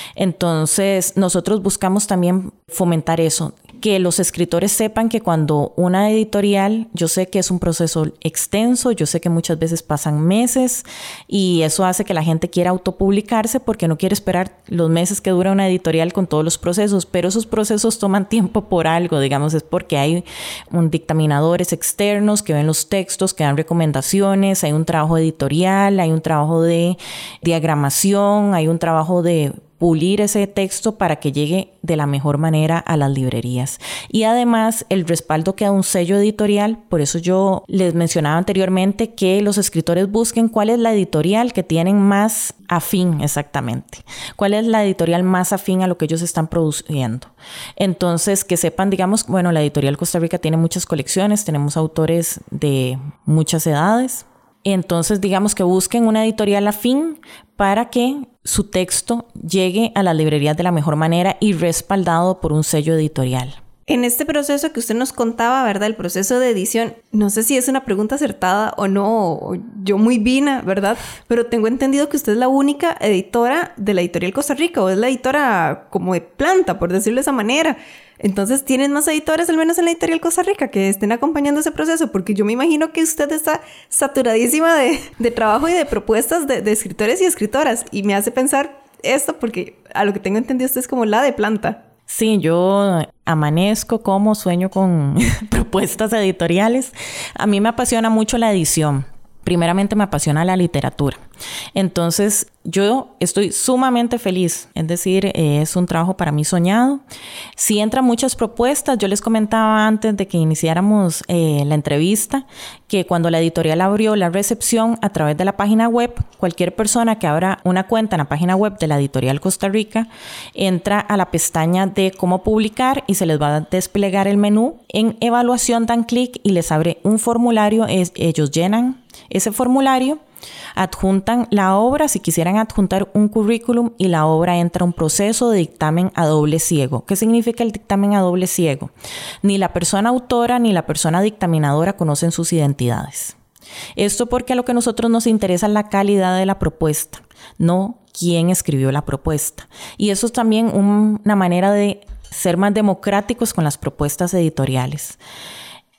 [SPEAKER 5] Entonces, nosotros buscamos también fomentar eso, que los escritores sepan que cuando una editorial, yo sé que es un proceso extenso, yo sé que muchas veces pasan meses y eso hace que la gente quiera autopublicarse porque no quiere esperar los meses que dura una editorial con todos los procesos, pero esos procesos toman tiempo por algo, digamos, es porque hay dictaminadores externos que ven los textos, que dan recomendaciones, hay un trabajo editorial, hay un trabajo de diagramación, hay un trabajo de pulir ese texto para que llegue de la mejor manera a las librerías. Y además el respaldo que da un sello editorial, por eso yo les mencionaba anteriormente que los escritores busquen cuál es la editorial que tienen más afín exactamente, cuál es la editorial más afín a lo que ellos están produciendo. Entonces que sepan, digamos, bueno, la editorial Costa Rica tiene muchas colecciones, tenemos autores de muchas edades. Entonces, digamos que busquen una editorial afín para que su texto llegue a las librerías de la mejor manera y respaldado por un sello editorial.
[SPEAKER 4] En este proceso que usted nos contaba, ¿verdad? El proceso de edición, no sé si es una pregunta acertada o no, o yo muy vina, ¿verdad? Pero tengo entendido que usted es la única editora de la editorial Costa Rica, o es la editora como de planta, por decirlo de esa manera. Entonces, ¿tienen más editores, al menos en la editorial Costa Rica, que estén acompañando ese proceso? Porque yo me imagino que usted está saturadísima de trabajo y de propuestas de escritores y escritoras. Y me hace pensar esto porque a lo que tengo entendido usted es como la de planta.
[SPEAKER 5] Sí, yo amanezco, como sueño con propuestas editoriales. A mí me apasiona mucho la edición. Primeramente me apasiona la literatura. Entonces yo estoy sumamente feliz, es decir, es un trabajo para mí soñado. Sí entran muchas propuestas. Yo les comentaba antes de que iniciáramos la entrevista que cuando la editorial abrió la recepción a través de la página web, cualquier persona que abra una cuenta en la página web de la editorial Costa Rica entra a la pestaña de cómo publicar y se les va a desplegar el menú. En evaluación dan clic y les abre un formulario. Ellos llenan ese formulario, adjuntan la obra, si quisieran adjuntar un currículum, y la obra entra a un proceso de dictamen a doble ciego. ¿Qué significa el dictamen a doble ciego? Ni la persona autora ni la persona dictaminadora conocen sus identidades. Esto porque a lo que a nosotros nos interesa es la calidad de la propuesta, no quién escribió la propuesta. Y eso es también una manera de ser más democráticos con las propuestas editoriales.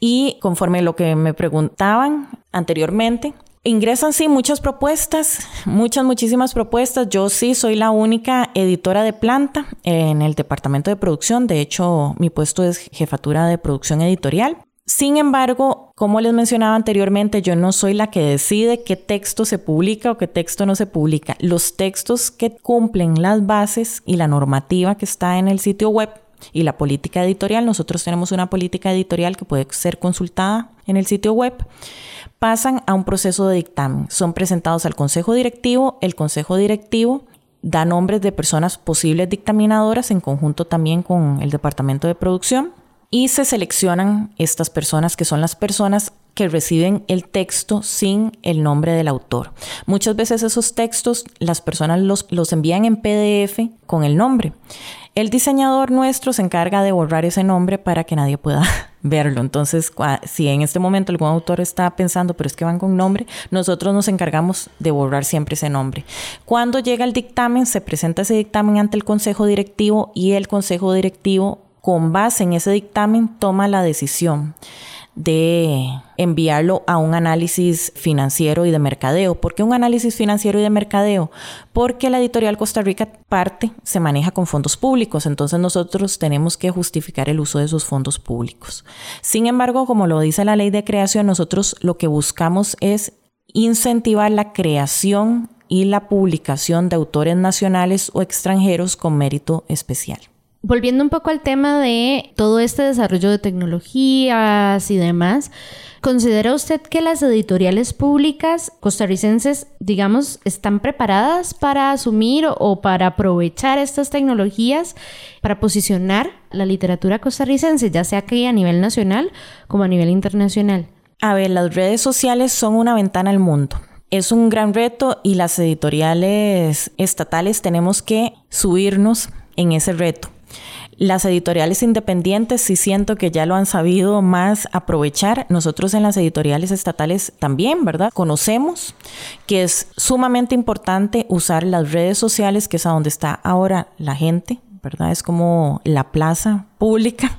[SPEAKER 5] Y conforme lo que me preguntaban anteriormente, ingresan sí muchas propuestas, muchísimas propuestas. Yo sí soy la única editora de planta en el departamento de producción. De hecho, mi puesto es jefatura de producción editorial. Sin embargo, como les mencionaba anteriormente, yo no soy la que decide qué texto se publica o qué texto no se publica. Los textos que cumplen las bases y la normativa que está en el sitio web y la política editorial, nosotros tenemos una política editorial que puede ser consultada en el sitio web, pasan a un proceso de dictamen. Son presentados al Consejo Directivo. El Consejo Directivo da nombres de personas posibles dictaminadoras en conjunto también con el Departamento de Producción y se seleccionan estas personas que son las personas que reciben el texto sin el nombre del autor. Muchas veces esos textos las personas los envían en PDF con el nombre. El diseñador nuestro se encarga de borrar ese nombre para que nadie pueda verlo. Entonces, si en este momento algún autor está pensando, pero es que van con nombre, nosotros nos encargamos de borrar siempre ese nombre. Cuando llega el dictamen, se presenta ese dictamen ante el Consejo Directivo y el Consejo Directivo, con base en ese dictamen, toma la decisión de enviarlo a un análisis financiero y de mercadeo. ¿Por qué un análisis financiero y de mercadeo? Porque la editorial Costa Rica se maneja con fondos públicos, entonces nosotros tenemos que justificar el uso de esos fondos públicos. Sin embargo, como lo dice la ley de creación, nosotros lo que buscamos es incentivar la creación y la publicación de autores nacionales o extranjeros con mérito especial.
[SPEAKER 3] Volviendo un poco al tema de todo este desarrollo de tecnologías y demás, ¿considera usted que las editoriales públicas costarricenses, digamos, están preparadas para asumir o para aprovechar estas tecnologías para posicionar la literatura costarricense, ya sea que a nivel nacional como a nivel internacional?
[SPEAKER 5] A ver, las redes sociales son una ventana al mundo. Es un gran reto y las editoriales estatales tenemos que subirnos en ese reto. Las editoriales independientes sí siento que ya lo han sabido más aprovechar. Nosotros en las editoriales estatales también, ¿verdad? Conocemos que es sumamente importante usar las redes sociales, que es a donde está ahora la gente, ¿verdad? Es como la plaza pública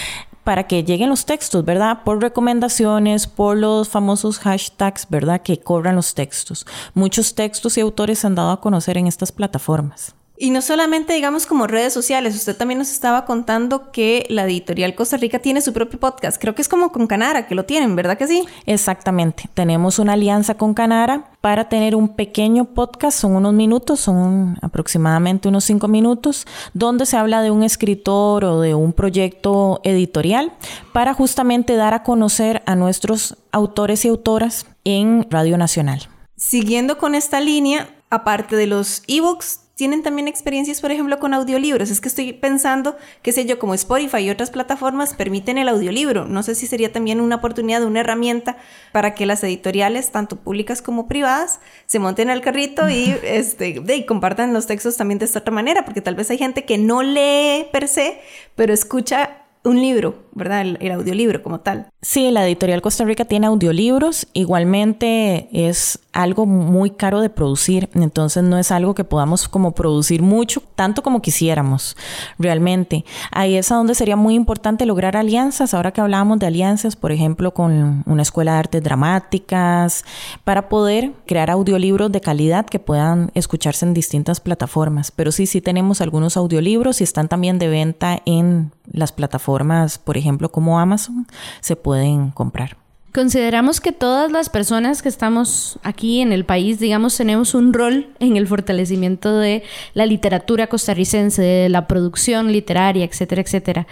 [SPEAKER 5] para que lleguen los textos, ¿verdad? Por recomendaciones, por los famosos hashtags, ¿verdad? Que corran los textos. Muchos textos y autores se han dado a conocer en estas plataformas.
[SPEAKER 4] Y no solamente, digamos, como redes sociales. Usted también nos estaba contando que la editorial Costa Rica tiene su propio podcast. Creo que es como con Canara, que lo tienen, ¿verdad que sí?
[SPEAKER 5] Exactamente. Tenemos una alianza con Canara para tener un pequeño podcast. Son unos minutos, son aproximadamente unos 5 minutos, donde se habla de un escritor o de un proyecto editorial para justamente dar a conocer a nuestros autores y autoras en Radio Nacional.
[SPEAKER 4] Siguiendo con esta línea, aparte de los ebooks, ¿tienen también experiencias, por ejemplo, con audiolibros? Es que estoy pensando, qué sé yo, como Spotify y otras plataformas permiten el audiolibro. No sé si sería también una oportunidad, una herramienta para que las editoriales, tanto públicas como privadas, se monten al carrito y compartan los textos también de esta otra manera, porque tal vez hay gente que no lee per se, pero escucha un libro, ¿verdad? El audiolibro como tal.
[SPEAKER 5] Sí, la editorial Costa Rica tiene audiolibros. Igualmente es algo muy caro de producir, entonces no es algo que podamos como producir mucho, tanto como quisiéramos realmente. Ahí es a donde sería muy importante lograr alianzas. Ahora que hablábamos de alianzas, por ejemplo, con una escuela de artes dramáticas, para poder crear audiolibros de calidad que puedan escucharse en distintas plataformas. Pero sí tenemos algunos audiolibros y están también de venta en las plataformas, por ejemplo, como Amazon, se pueden comprar.
[SPEAKER 3] Consideramos que todas las personas que estamos aquí en el país, digamos, tenemos un rol en el fortalecimiento de la literatura costarricense, de la producción literaria, etcétera, etcétera.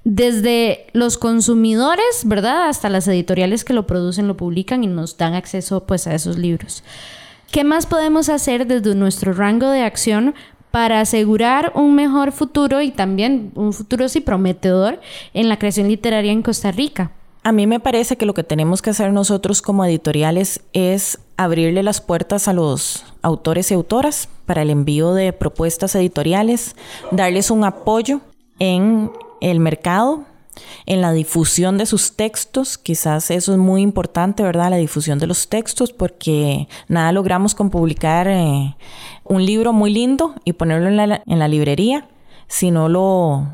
[SPEAKER 3] Desde los consumidores, ¿verdad?, hasta las editoriales que lo producen, lo publican y nos dan acceso, pues, a esos libros. ¿Qué más podemos hacer desde nuestro rango de acción para asegurar un mejor futuro y también un futuro sí prometedor en la creación literaria en Costa Rica?
[SPEAKER 5] A mí me parece que lo que tenemos que hacer nosotros como editoriales es abrirle las puertas a los autores y autoras para el envío de propuestas editoriales, darles un apoyo en el mercado, en la difusión de sus textos. Quizás eso es muy importante, ¿verdad? La difusión de los textos, porque nada logramos con publicar un libro muy lindo y ponerlo en la librería si no lo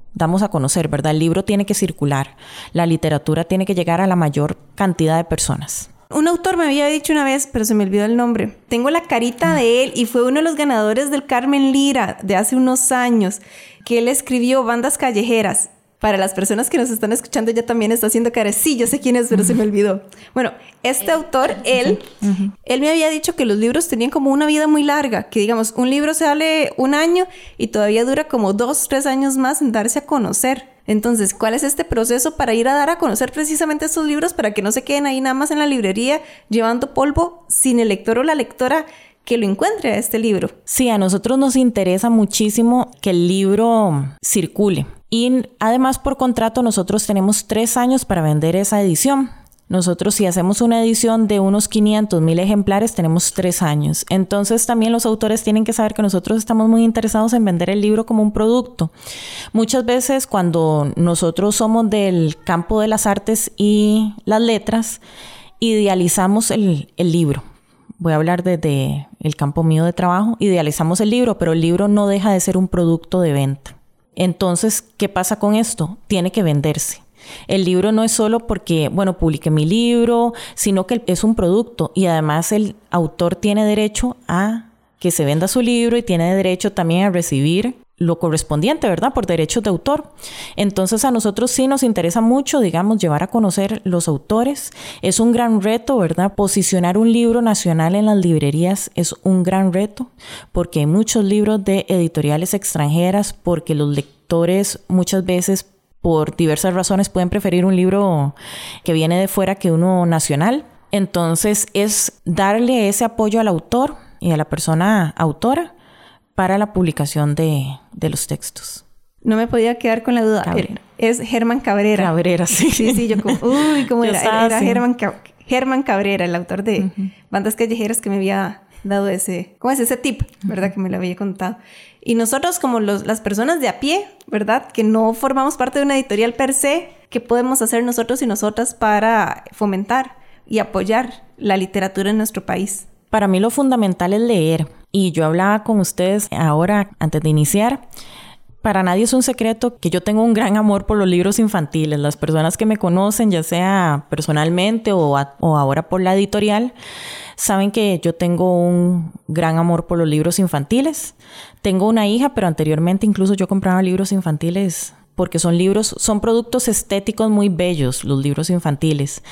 [SPEAKER 5] damos a conocer, ¿verdad? El libro tiene que circular, la literatura tiene que llegar a la mayor cantidad de personas.
[SPEAKER 4] Un autor me había dicho una vez, pero se me olvidó el nombre. Tengo la carita de él y fue uno de los ganadores del Carmen Lira de hace unos años, que él escribió Bandas Callejeras. Para las personas que nos están escuchando, ya también está haciendo cara. Sí, yo sé quién es, pero se me olvidó. Bueno, este autor, él me había dicho que los libros tenían como una vida muy larga. Que digamos, un libro sale 1 año y todavía dura como 2, 3 años más en darse a conocer. Entonces, ¿cuál es este proceso para ir a dar a conocer precisamente estos libros para que no se queden ahí nada más en la librería llevando polvo sin el lector o la lectora que lo encuentre a este libro?
[SPEAKER 5] Sí, a nosotros nos interesa muchísimo que el libro circule. Y además, por contrato, nosotros tenemos 3 años para vender esa edición. Nosotros, si hacemos una edición de unos 500,000 ejemplares, tenemos 3 años. Entonces, también los autores tienen que saber que nosotros estamos muy interesados en vender el libro como un producto. Muchas veces, cuando nosotros somos del campo de las artes y las letras, idealizamos el libro. Voy a hablar desde el campo mío de trabajo. Idealizamos el libro, pero el libro no deja de ser un producto de venta. Entonces, ¿qué pasa con esto? Tiene que venderse. El libro no es solo porque, bueno, publiqué mi libro, sino que es un producto y además el autor tiene derecho a que se venda su libro y tiene derecho también a recibir lo correspondiente, ¿verdad? Por derechos de autor. Entonces a nosotros sí nos interesa mucho, digamos, llevar a conocer los autores. Es un gran reto, ¿verdad? Posicionar un libro nacional en las librerías es un gran reto porque hay muchos libros de editoriales extranjeras, porque los lectores muchas veces por diversas razones pueden preferir un libro que viene de fuera que uno nacional. Entonces es darle ese apoyo al autor y a la persona autora para la publicación de los textos.
[SPEAKER 4] No me podía quedar con la duda. Es Germán Cabrera.
[SPEAKER 5] Cabrera, sí.
[SPEAKER 4] Sí, yo como, ¿cómo era? Era Germán Cabrera, el autor de Bandas Callejeras, que me había dado ese tip, ¿verdad? Que me lo había contado. Y nosotros, como las personas de a pie, ¿verdad? Que no formamos parte de una editorial per se, ¿qué podemos hacer nosotros y nosotras para fomentar y apoyar la literatura en nuestro país?
[SPEAKER 5] Para mí lo fundamental es leer. Y yo hablaba con ustedes ahora, antes de iniciar. Para nadie es un secreto que yo tengo un gran amor por los libros infantiles. Las personas que me conocen, ya sea personalmente o ahora por la editorial, saben que yo tengo un gran amor por los libros infantiles. Tengo una hija, pero anteriormente incluso yo compraba libros infantiles porque son productos estéticos muy bellos, los libros infantiles.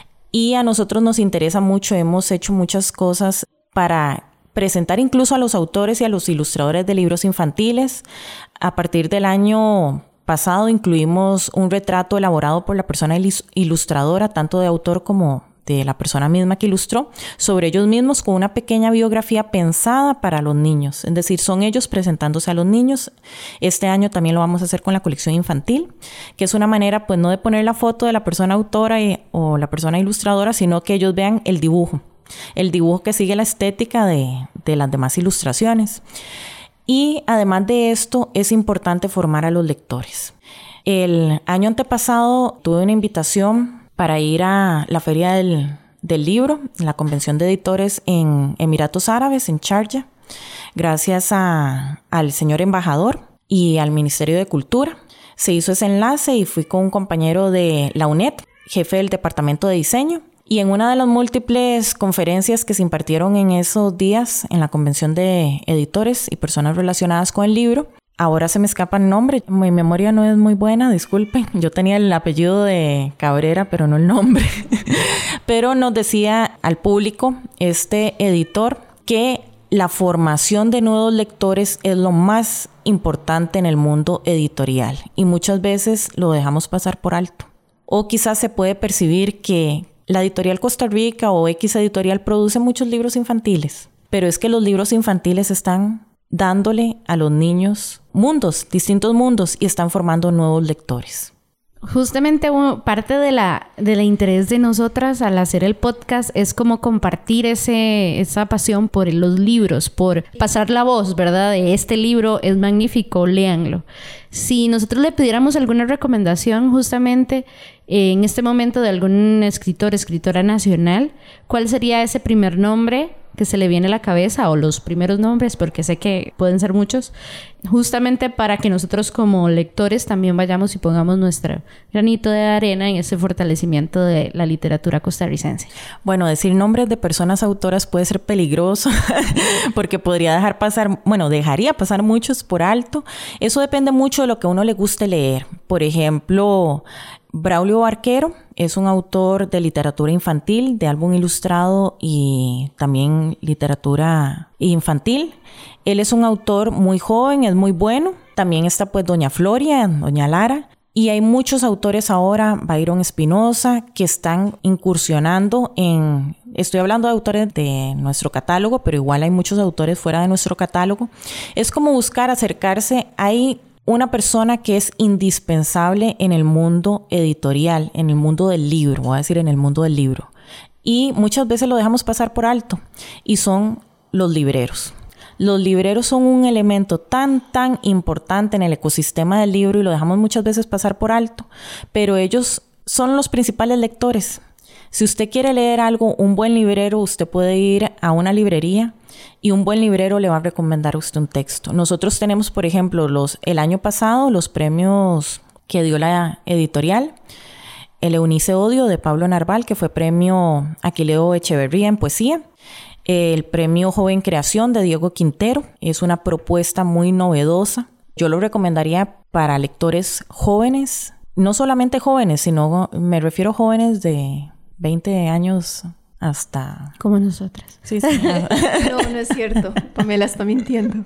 [SPEAKER 5] Y a nosotros nos interesa mucho, hemos hecho muchas cosas para presentar incluso a los autores y a los ilustradores de libros infantiles. A partir del año pasado incluimos un retrato elaborado por la persona ilustradora, tanto de autor como de la persona misma que ilustró, sobre ellos mismos con una pequeña biografía pensada para los niños. Es decir, son ellos presentándose a los niños. Este año también lo vamos a hacer con la colección infantil, que es una manera, pues, no de poner la foto de la persona autora o la persona ilustradora, sino que ellos vean el dibujo que sigue la estética de las demás ilustraciones. Y además de esto, es importante formar a los lectores. El año antepasado tuve una invitación para ir a la Feria del Libro, la Convención de Editores en Emiratos Árabes, en Sharjah, gracias al señor embajador y al Ministerio de Cultura. Se hizo ese enlace y fui con un compañero de la UNED, jefe del Departamento de Diseño. Y en una de las múltiples conferencias que se impartieron en esos días en la Convención de Editores y personas relacionadas con el libro, ahora se me escapa el nombre, mi memoria no es muy buena, disculpen. Yo tenía el apellido de Cabrera, pero no el nombre. Pero nos decía al público, este editor, que la formación de nuevos lectores es lo más importante en el mundo editorial. Y muchas veces lo dejamos pasar por alto. O quizás se puede percibir que la editorial Costa Rica o X editorial produce muchos libros infantiles, pero es que los libros infantiles están dándole a los niños distintos mundos y están formando nuevos lectores.
[SPEAKER 3] Justamente parte de la interés de nosotras al hacer el podcast es como compartir esa pasión por los libros, por pasar la voz, ¿verdad? De este libro es magnífico, léanlo. Si nosotros le pidiéramos alguna recomendación justamente en este momento de algún escritor, escritora nacional, ¿cuál sería ese primer nombre que se le viene a la cabeza o los primeros nombres, porque sé que pueden ser muchos, justamente para que nosotros como lectores también vayamos y pongamos nuestro granito de arena en ese fortalecimiento de la literatura costarricense.
[SPEAKER 5] Bueno, decir nombres de personas autoras puede ser peligroso porque dejaría pasar muchos por alto. Eso depende mucho de lo que a uno le guste leer. Por ejemplo, Braulio Barquero es un autor de literatura infantil, de álbum ilustrado y también literatura infantil. Él es un autor muy joven, es muy bueno. También está pues Doña Floria, Doña Lara. Y hay muchos autores ahora, Byron Espinosa, que están incursionando en... Estoy hablando de autores de nuestro catálogo, pero igual hay muchos autores fuera de nuestro catálogo. Es como buscar acercarse. Hay una persona que es indispensable en el mundo editorial, en el mundo del libro, voy a decir en el mundo del libro. Y muchas veces lo dejamos pasar por alto, y son los libreros. Los libreros son un elemento tan importante en el ecosistema del libro y lo dejamos muchas veces pasar por alto, pero ellos son los principales lectores. Si usted quiere leer algo, un buen librero, usted puede ir a una librería y un buen librero le va a recomendar a usted un texto. Nosotros tenemos, por ejemplo, el año pasado, los premios que dio la editorial, el Eunice Odio de Pablo Narval, que fue premio Aquileo Echeverría en poesía. El premio Joven Creación de Diego Quintero es una propuesta muy novedosa. Yo lo recomendaría para lectores jóvenes, no solamente jóvenes, sino me refiero a jóvenes de 20 años hasta...
[SPEAKER 3] Como nosotras.
[SPEAKER 5] Sí.
[SPEAKER 4] No es cierto. Pamela está mintiendo.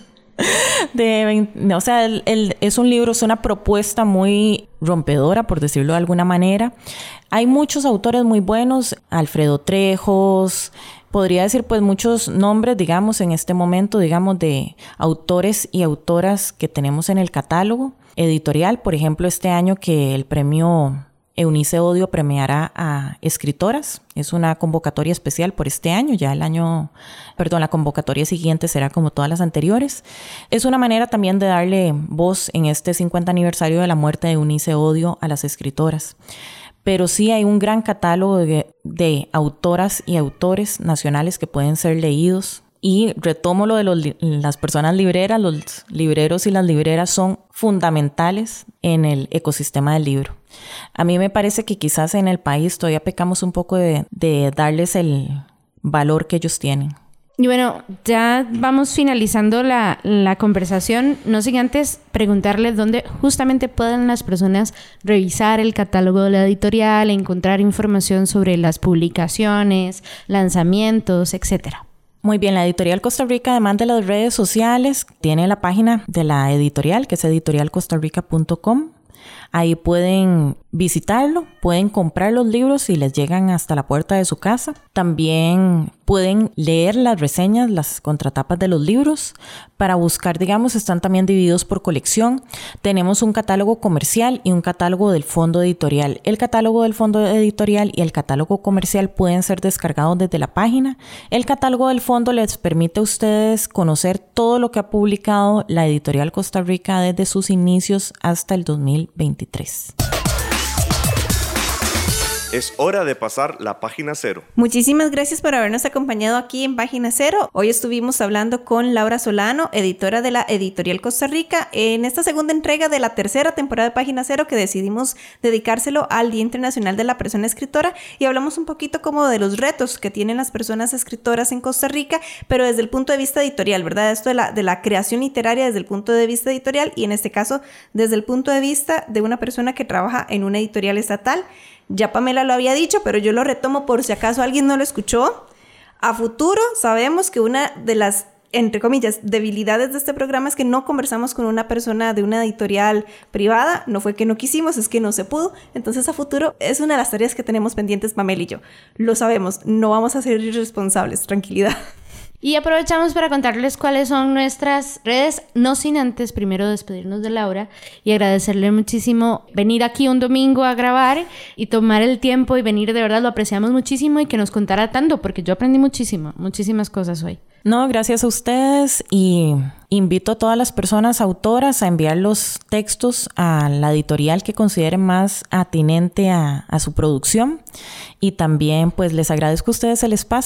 [SPEAKER 5] Es un libro, es una propuesta muy rompedora, por decirlo de alguna manera. Hay muchos autores muy buenos, Alfredo Trejos, podría decir pues muchos nombres, digamos, en este momento, digamos, de autores y autoras que tenemos en el catálogo editorial. Por ejemplo, este año que el premio Eunice Odio premiará a escritoras. Es una convocatoria especial por este año. La convocatoria siguiente será como todas las anteriores. Es una manera también de darle voz en este 50 aniversario de la muerte de Eunice Odio a las escritoras. Pero sí hay un gran catálogo de autoras y autores nacionales que pueden ser leídos. Y retomo lo de las personas libreras. Los libreros y las libreras son fundamentales en el ecosistema del libro. A mí me parece que quizás en el país todavía pecamos un poco de darles el valor que ellos tienen.
[SPEAKER 3] Y bueno, ya vamos finalizando la conversación. No sin antes preguntarles dónde justamente pueden las personas revisar el catálogo de la editorial, encontrar información sobre las publicaciones, lanzamientos, etcétera.
[SPEAKER 5] Muy bien, la Editorial Costa Rica, además de las redes sociales, tiene la página de la editorial, que es editorialcostarrica.com. Ahí pueden visitarlo, pueden comprar los libros y les llegan hasta la puerta de su casa. También pueden leer las reseñas, las contratapas de los libros. Para buscar, digamos, están también divididos por colección. Tenemos un catálogo comercial y un catálogo del fondo editorial. El catálogo del fondo editorial y el catálogo comercial pueden ser descargados desde la página. El catálogo del fondo les permite a ustedes conocer todo lo que ha publicado la Editorial Costa Rica desde sus inicios hasta el 2023.
[SPEAKER 1] Es hora de pasar la página cero.
[SPEAKER 4] Muchísimas gracias por habernos acompañado aquí en Página Cero. Hoy estuvimos hablando con Laura Solano, editora de la Editorial Costa Rica, en esta segunda entrega de la tercera temporada de Página Cero, que decidimos dedicárselo al Día Internacional de la Persona Escritora, y hablamos un poquito como de los retos que tienen las personas escritoras en Costa Rica, pero desde el punto de vista editorial, ¿verdad? Esto de la creación literaria desde el punto de vista editorial, y en este caso desde el punto de vista de una persona que trabaja en una editorial estatal. Ya Pamela lo había dicho, pero yo lo retomo por si acaso alguien no lo escuchó. A futuro sabemos que una de las, entre comillas, debilidades de este programa es que no conversamos con una persona de una editorial privada. No fue que no quisimos, es que no se pudo. Entonces a futuro es una de las tareas que tenemos pendientes Pamela y yo. Lo sabemos, no vamos a ser irresponsables, tranquilidad.
[SPEAKER 3] Y aprovechamos para contarles cuáles son nuestras redes, no sin antes primero despedirnos de Laura y agradecerle muchísimo venir aquí un domingo a grabar y tomar el tiempo y venir, de verdad lo apreciamos muchísimo, y que nos contara tanto, porque yo aprendí muchísimas cosas hoy.
[SPEAKER 5] No, gracias a ustedes, y invito a todas las personas autoras a enviar los textos a la editorial que consideren más atinente a su producción, y también pues les agradezco a ustedes el espacio.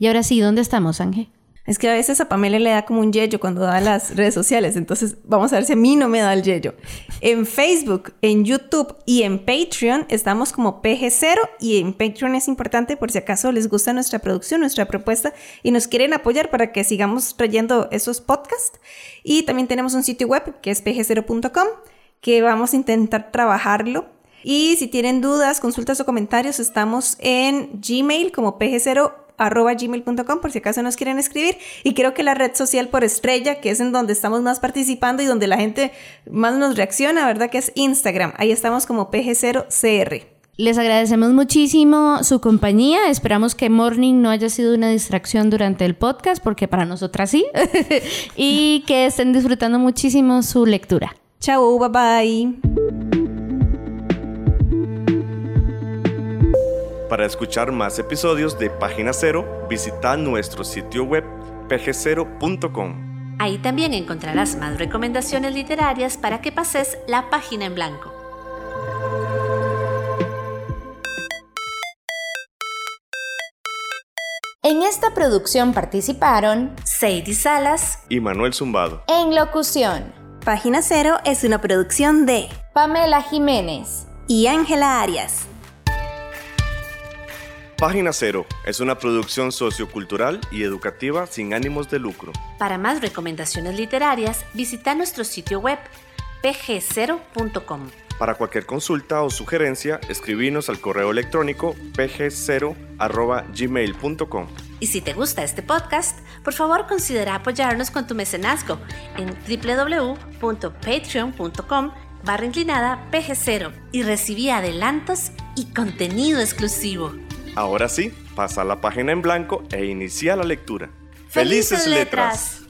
[SPEAKER 3] Y ahora sí, ¿dónde estamos, Ángel?
[SPEAKER 4] Es que a veces a Pamela le da como un yello cuando da las redes sociales, entonces vamos a ver si a mí no me da el yello. En Facebook, en YouTube y en Patreon estamos como PG0, y en Patreon es importante por si acaso les gusta nuestra producción, nuestra propuesta y nos quieren apoyar para que sigamos trayendo esos podcasts. Y también tenemos un sitio web que es pg0.com, que vamos a intentar trabajarlo. Y si tienen dudas, consultas o comentarios, estamos en Gmail como pg0@gmail.com por si acaso nos quieren escribir. Y creo que la red social por estrella, que es en donde estamos más participando y donde la gente más nos reacciona, ¿verdad? Que es Instagram. Ahí estamos como pg0cr.
[SPEAKER 3] Les agradecemos muchísimo su compañía. Esperamos que Morning no haya sido una distracción durante el podcast, porque para nosotras sí. Y que estén disfrutando muchísimo su lectura.
[SPEAKER 4] Chao, bye bye.
[SPEAKER 1] Para escuchar más episodios de Página Cero, visita nuestro sitio web pg0.com.
[SPEAKER 2] Ahí también encontrarás más recomendaciones literarias para que pases la página en blanco.
[SPEAKER 3] En esta producción participaron
[SPEAKER 2] Sadie Salas
[SPEAKER 1] y Manuel Zumbado.
[SPEAKER 3] en locución
[SPEAKER 4] Página Cero es una producción de
[SPEAKER 3] Pamela Jiménez
[SPEAKER 4] y Ángela Arias.
[SPEAKER 1] Página Cero es una producción sociocultural y educativa sin ánimos de lucro.
[SPEAKER 2] Para más recomendaciones literarias, visita nuestro sitio web pg0.com.
[SPEAKER 1] Para cualquier consulta o sugerencia, escribinos al correo electrónico pg0@gmail.com.
[SPEAKER 2] Y si te gusta este podcast, por favor considera apoyarnos con tu mecenazgo en www.patreon.com/pg0 y recibí adelantos y contenido exclusivo.
[SPEAKER 1] Ahora sí, pasa la página en blanco e inicia la lectura.
[SPEAKER 2] ¡Felices letras!